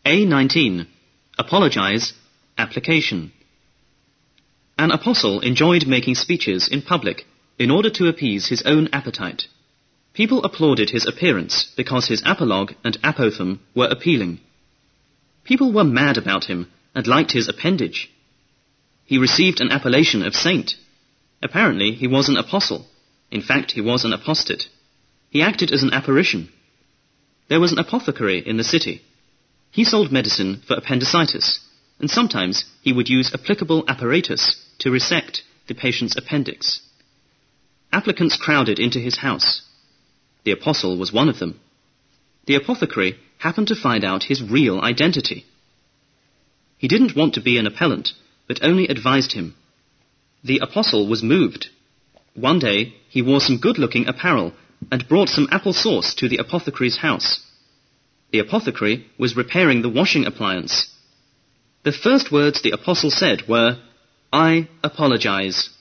A19. Apologize. Application. An apostle enjoyed making speeches in public in order to appease his own appetite. People applauded his appearance because his apologue and apophthegm were appealing. People were mad about him and liked his appendage. He received an appellation of saint. Apparently he was an apostle. In fact, he was an apostate. He acted as an apparition. There was an apothecary in the city. He sold medicine for appendicitis, and sometimes he would use applicable apparatus to resect the patient's appendix. Applicants crowded into his house. The apostle was one of them. The apothecary happened to find out his real identity. He didn't want to be an appellant, but only advised him. The apostle was moved. One day he wore some good-looking apparel and brought some apple sauce to the apothecary's house. The apothecary was repairing the washing appliance. The first words the apostle said were, "I apologize."